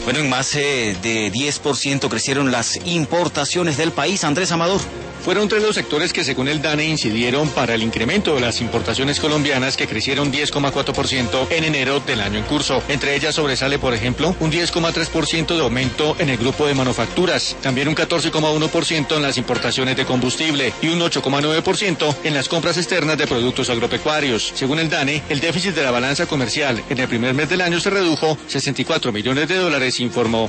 Bueno, en más de 10% crecieron las importaciones del país. Andrés Amador. Fueron tres los sectores que según el DANE incidieron para el incremento de las importaciones colombianas, que crecieron 10,4% en enero del año en curso. Entre ellas sobresale, por ejemplo, un 10,3% de aumento en el grupo de manufacturas, también un 14,1% en las importaciones de combustible y un 8,9% en las compras externas de productos agropecuarios. Según el DANE, el déficit de la balanza comercial en el primer mes del año se redujo $64 millones, informó.